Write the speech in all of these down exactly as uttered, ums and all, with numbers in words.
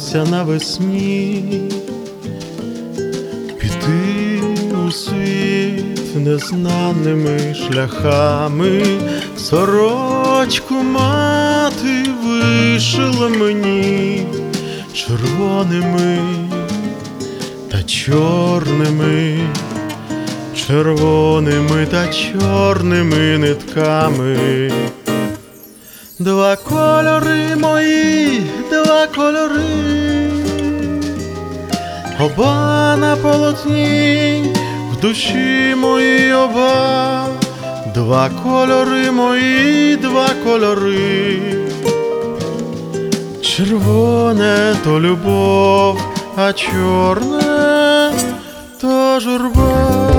вирватися навесні, піти у світ незнаними шляхами. Сорочку мати вишила мені червоними та чорними, червоними та чорними нитками. Два кольори мої, два кольори, оба на полотні, в душі моїй оба. Два кольори мої, два кольори, червоне то любов, а чорне то журба.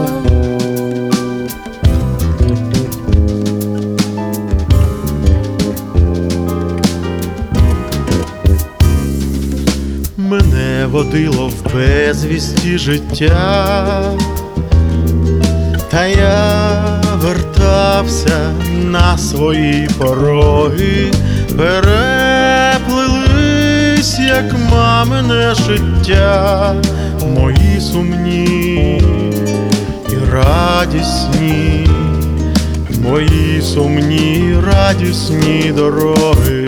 Мене водило в безвісті життя, та я вертався на свої пороги. Переплились, як мамине життя, мої сумні і радісні, мої сумні і радісні дороги.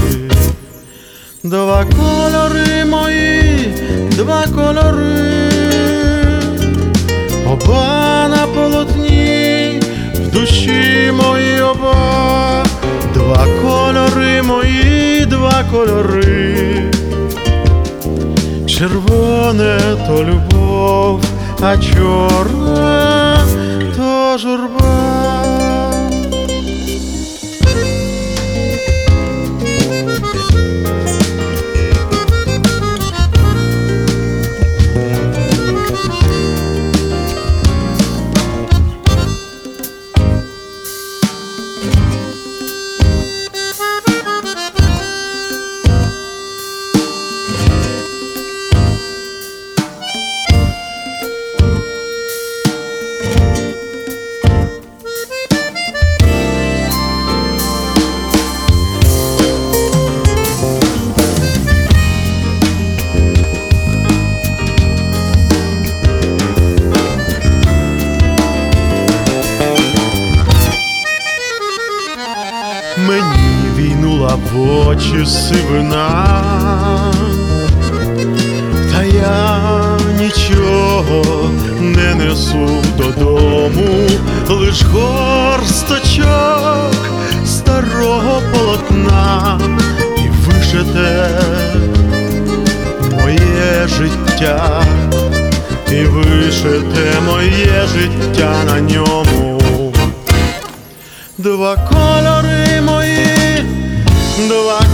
Два кольори мої, два кольори, оба на полотні, в душі моїй оба. Два кольори мої, два кольори, червоне то любов, а чорне то журба. Мені війнула в очі сивина, та я нічого не несу додому, лиш горсточок старого полотна і вишите моє життя, і вишите моє життя на ньому. Два кольори мої, два